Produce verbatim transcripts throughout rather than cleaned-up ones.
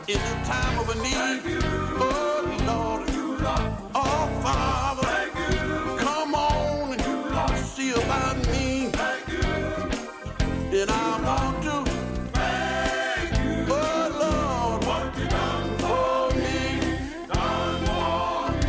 in the time of a need. Oh, Lord. Oh, Father. Come on and see about me. And I want to thank you. Oh, Lord. What you done for me. Done for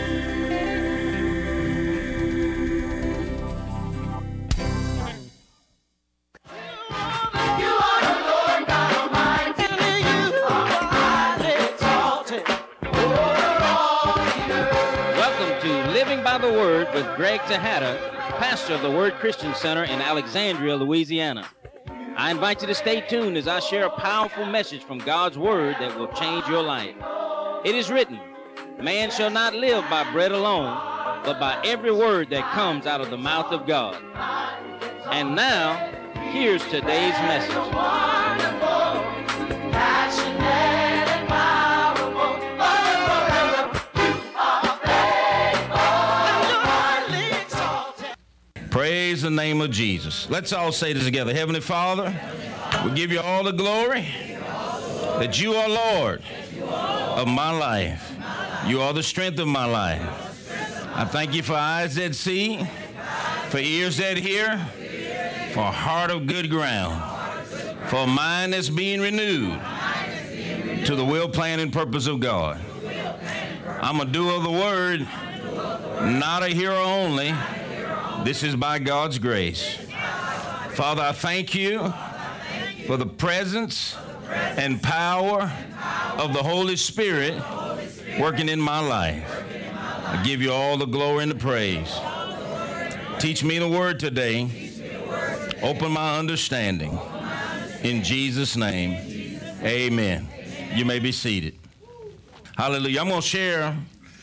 You are the Lord God Almighty. You are highly exalted over all the earth. Welcome to Living by the Word with Greg Tejada, pastor of the Word Christian Center in Alexandria, Louisiana. I invite you to stay tuned as I share a powerful message from God's Word that will change your life. It is written, man shall not live by bread alone, but by every word that comes out of the mouth of God. And now, here's today's message. Wonderful, passionate and powerful, forever. You are faithful and you're highly exalted. Praise the name of Jesus. Let's all say this together. Heavenly Father, we give you all the glory that you are Lord of my life. You are the strength of my life. I thank you for eyes that see, for ears that hear, for a heart of good ground, for a mind that's being renewed to the will, plan, and purpose of God. I'm a doer of the word, not a hearer only. This is by God's grace. Father, I thank you for the presence and power of the Holy Spirit working in my life. I give you all the glory and the praise. Teach me the word today. Open my understanding. In Jesus' name, amen. You may be seated. Hallelujah. I'm going to share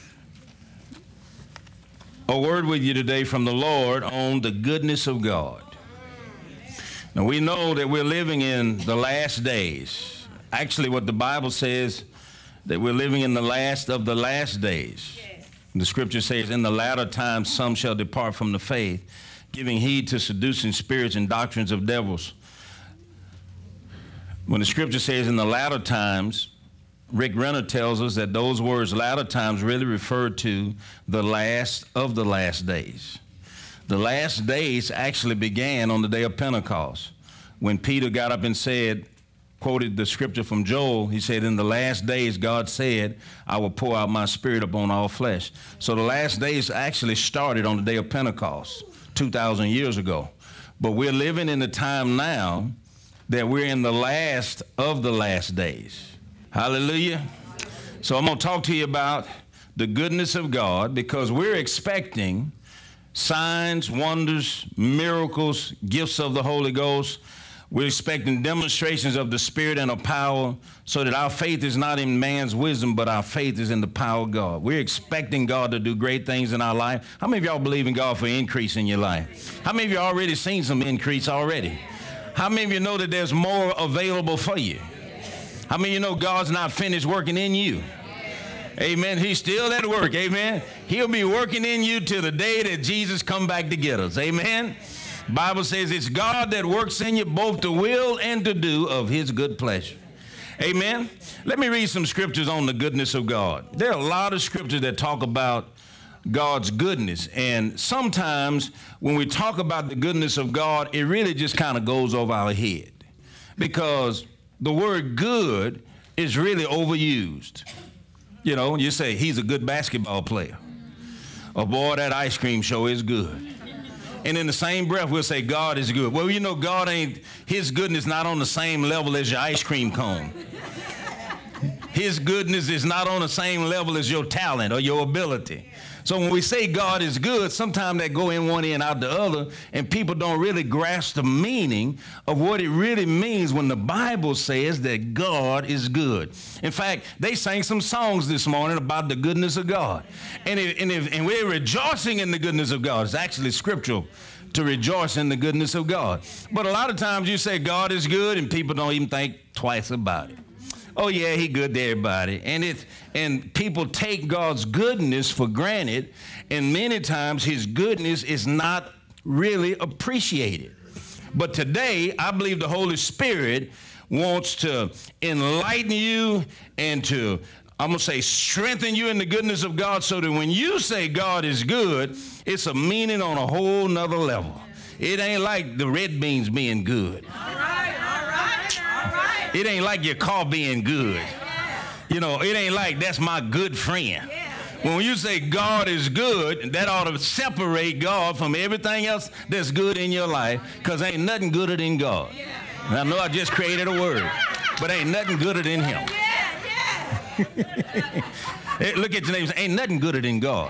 a word with you today from the Lord on the goodness of God. Now, we know that we're living in the last days. Actually, what the Bible says, that we're living in the last of the last days. The scripture says, in the latter times, some shall depart from the faith, giving heed to seducing spirits and doctrines of devils. When the scripture says in the latter times, Rick Renner tells us that those words, latter times, really refer to the last of the last days. The last days actually began on the day of Pentecost, when Peter got up and said, quoted the scripture from Joel, he said, in the last days, God said, I will pour out my spirit upon all flesh. So the last days actually started on the day of Pentecost, two thousand years ago. But we're living in the time now that we're in the last of the last days. Hallelujah. So I'm going to talk to you about the goodness of God, because we're expecting signs, wonders, miracles, gifts of the Holy Ghost. We're expecting demonstrations of the Spirit and of power, so that our faith is not in man's wisdom, but our faith is in the power of God. We're expecting God to do great things in our life. How many of y'all believe in God for increase in your life? How many of you already seen some increase already? How many of you know that there's more available for you? How many of you know God's not finished working in you? Amen. He's still at work. Amen. He'll be working in you till the day that Jesus come back to get us. Amen. Bible says it's God that works in you both to will and to do of his good pleasure. Amen. Let me read some scriptures on the goodness of God. There are a lot of scriptures that talk about God's goodness. And sometimes when we talk about the goodness of God, it really just kind of goes over our head, because the word good is really overused. You know, you say he's a good basketball player. Oh boy, that ice cream show is good. And in the same breath, we'll say God is good. Well, you know, God ain't, his goodness not on the same level as your ice cream cone. His goodness is not on the same level as your talent or your ability. So when we say God is good, sometimes that go in one ear and out the other, and people don't really grasp the meaning of what it really means when the Bible says that God is good. In fact, they sang some songs this morning about the goodness of God. And, if, and, if, and we're rejoicing in the goodness of God. It's actually scriptural to rejoice in the goodness of God. But a lot of times you say God is good, and people don't even think twice about it. Oh yeah, he good to everybody. And it and people take God's goodness for granted, and many times his goodness is not really appreciated. But today, I believe the Holy Spirit wants to enlighten you and to, I'm going to say, strengthen you in the goodness of God, so that when you say God is good, it's a meaning on a whole nother level. It ain't like the red beans being good. All right, all right, all right. It ain't like your car being good. You know, it ain't like that's my good friend. When you say God is good, that ought to separate God from everything else that's good in your life, because ain't nothing gooder than God. And I know I just created a word, but ain't nothing gooder than him. Hey, look at your neighbor. Ain't nothing gooder than God.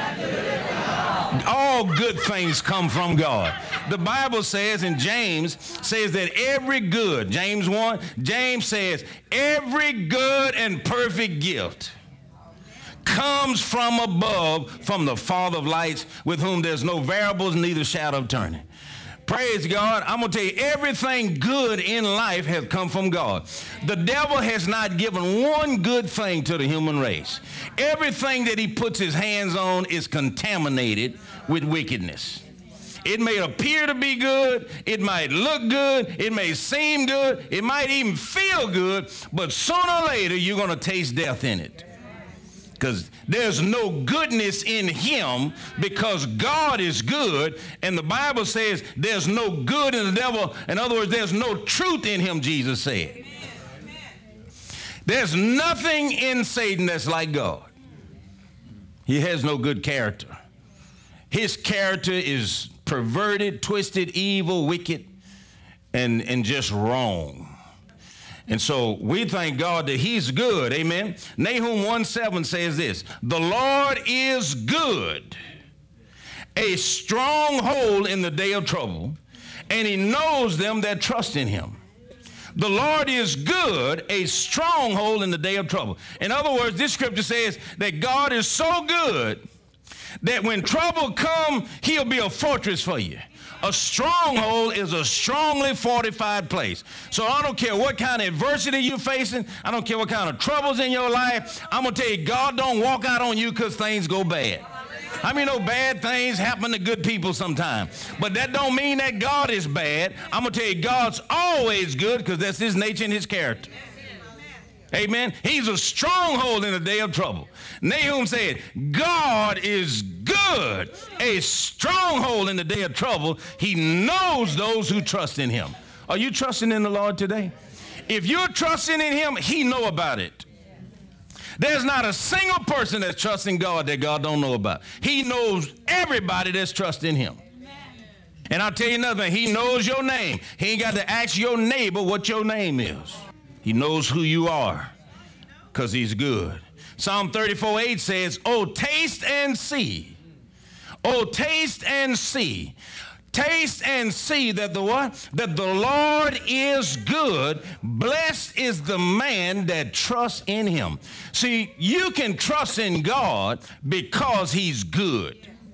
All good things come from God. The Bible says, and James says that every good, James one, James says, every good and perfect gift comes from above, from the Father of lights, with whom there's no variables, neither shadow of turning. Praise God. I'm going to tell you, everything good in life has come from God. The devil has not given one good thing to the human race. Everything that he puts his hands on is contaminated with wickedness. It may appear to be good. It might look good. It may seem good. It might even feel good. But sooner or later, you're going to taste death in it. Because there's no goodness in him, because God is good. And the Bible says there's no good in the devil. In other words, there's no truth in him, Jesus said. Amen. There's nothing in Satan that's like God. He has no good character. His character is perverted, twisted, evil, wicked, and, and just wrong. And so we thank God that he's good. Amen. Nahum one seven says this: the Lord is good, a stronghold in the day of trouble, and he knows them that trust in him. The Lord is good, a stronghold in the day of trouble. In other words, this scripture says that God is so good that when trouble comes, he'll be a fortress for you. A stronghold is a strongly fortified place. So I don't care what kind of adversity you're facing. I don't care what kind of troubles in your life. I'm going to tell you, God don't walk out on you because things go bad. I mean, no bad things happen to good people sometimes. But that don't mean that God is bad. I'm going to tell you, God's always good, because that's his nature and his character. Amen. He's a stronghold in the day of trouble. Nahum said, God is good, a stronghold in the day of trouble. He knows those who trust in him. Are you trusting in the Lord today? If you're trusting in him, he know about it. There's not a single person that's trusting God that God don't know about. He knows everybody that's trusting him. And I'll tell you another thing. He knows your name. He ain't got to ask your neighbor what your name is. He knows who you are, because he's good. Psalm thirty-four eight says, oh, taste and see. Oh, taste and see. Taste and see that the what? That the Lord is good. Blessed is the man that trusts in him. See, you can trust in God because he's good.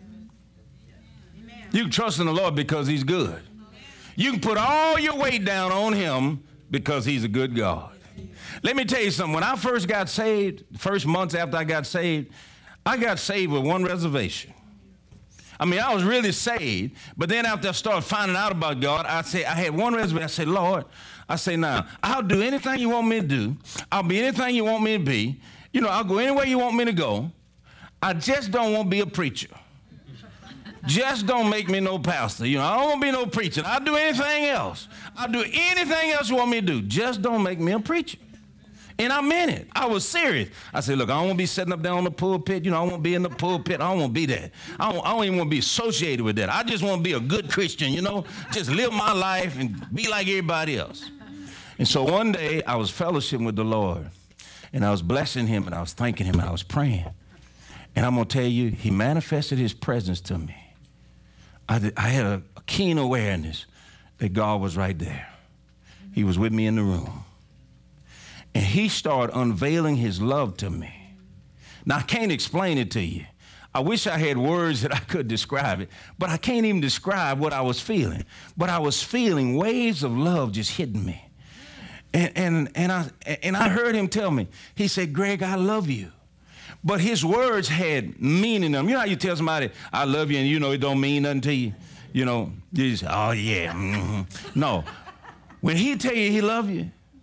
You can trust in the Lord because he's good. You can put all your weight down on him because he's a good God. Let me tell you something. When I first got saved, first months after I got saved, I got saved with one reservation. I mean, I was really saved, but then after I started finding out about God, I said, I had one reservation. I said, Lord, I say, now, I'll do anything you want me to do. I'll be anything you want me to be. You know, I'll go anywhere you want me to go. I just don't want to be a preacher. Just don't make me no pastor. You know, I don't want to be no preacher. I'll do anything else. I'll do anything else you want me to do. Just don't make me a preacher. And I meant it. I was serious. I said, look, I don't want to be sitting up there on the pulpit. You know, I don't want to be in the pulpit. I don't want to be that. I don't, I don't even want to be associated with that. I just want to be a good Christian, you know, just live my life and be like everybody else. And so one day I was fellowshipping with the Lord, and I was blessing him, and I was thanking him, and I was praying. And I'm going to tell you, he manifested his presence to me. I, I had a, a keen awareness that God was right there. He was with me in the room. And he started unveiling his love to me. Now, I can't explain it to you. I wish I had words that I could describe it, but I can't even describe what I was feeling. But I was feeling waves of love just hitting me. And, and, and, I, and I heard him tell me, he said, Greg, I love you. But his words had meaning in them. You know how you tell somebody, I love you, and you know it don't mean nothing to you? You know, you just, oh, yeah. Mm-hmm. No. When he tell you he love you,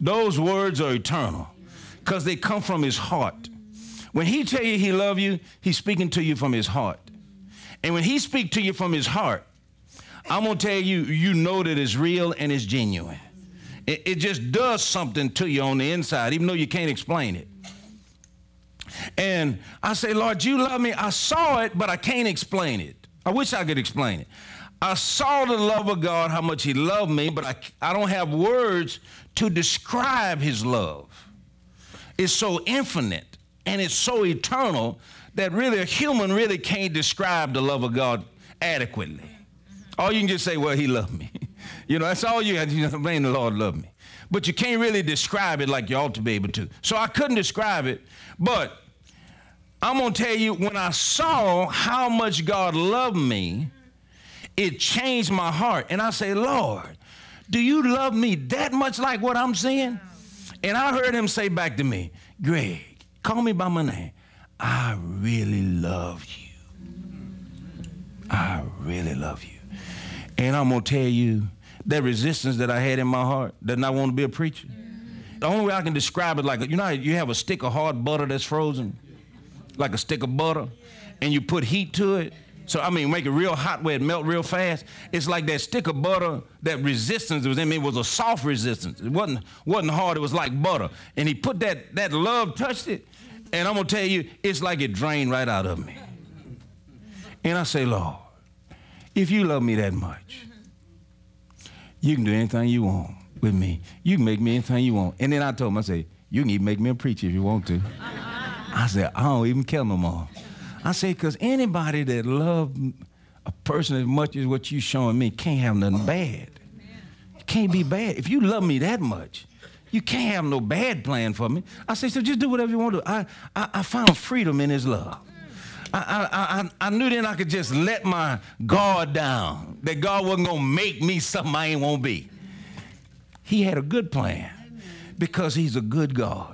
Those words are eternal because they come from his heart. When he tell you he love you, he's speaking to you from his heart. And when he speak to you from his heart, I'm going to tell you, you know that it's real and it's genuine. It, it just does something to you on the inside, even though you can't explain it. And I say, Lord, you love me. I saw it, but I can't explain it. I wish I could explain it. I saw the love of God, how much he loved me, but I, I don't have words to describe his love. It's so infinite and it's so eternal that really a human really can't describe the love of God adequately. All you can just say, well, he loved me. You know, that's all you have to, you know, man, the Lord loved me. But you can't really describe it like you ought to be able to. So I couldn't describe it, but I'm going to tell you, when I saw how much God loved me, it changed my heart. And I say, Lord, do you love me that much like what I'm saying? And I heard him say back to me, Greg, call me by my name. I really love you. I really love you. And I'm going to tell you, that resistance that I had in my heart, that I want to be a preacher. The only way I can describe it, like, you know how you have a stick of hard butter that's frozen? Like a stick of butter, and you put heat to it. So, I mean, make it real hot where it melt real fast. It's like that stick of butter, that resistance that was in me was a soft resistance. It wasn't, wasn't hard, it was like butter. And he put that, that love touched it, and I'm going to tell you, it's like it drained right out of me. And I say, Lord, if you love me that much, you can do anything you want with me. You can make me anything you want. And then I told him, I said, you can even make me a preacher if you want to. I said, I don't even care no more. I said, because anybody that loves a person as much as what you showing me can't have nothing bad. It can't be bad. If you love me that much, you can't have no bad plan for me. I said, so just do whatever you want to do. I, I, I found freedom in his love. I, I, I, I knew then I could just let my guard down, that God wasn't going to make me something I ain't won't be. He had a good plan because he's a good God.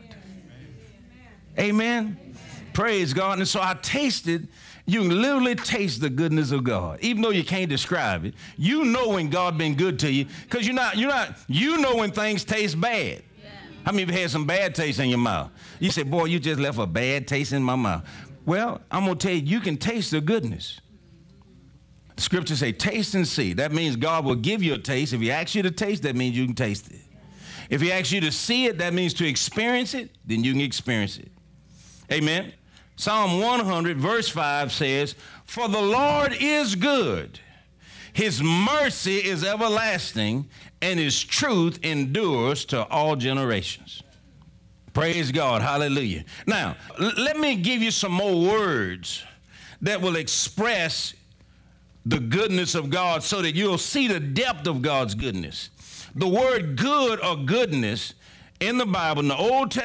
Amen. Praise God. And so I tasted, you can literally taste the goodness of God, even though you can't describe it. You know when God been good to you, because you're not, you're not, you know when things taste bad. How many of you had some bad taste in your mouth? You say, boy, you just left a bad taste in my mouth. Well, I'm going to tell you, you can taste the goodness. The scriptures say, taste and see. That means God will give you a taste. If he asks you to taste, that means you can taste it. If he asks you to see it, that means to experience it, then you can experience it. Amen. Psalm one hundred, verse five says, for the Lord is good. His mercy is everlasting, and his truth endures to all generations. Praise God. Hallelujah. Now, l- let me give you some more words that will express the goodness of God so that you'll see the depth of God's goodness. The word good or goodness in the Bible, in the Old Testament,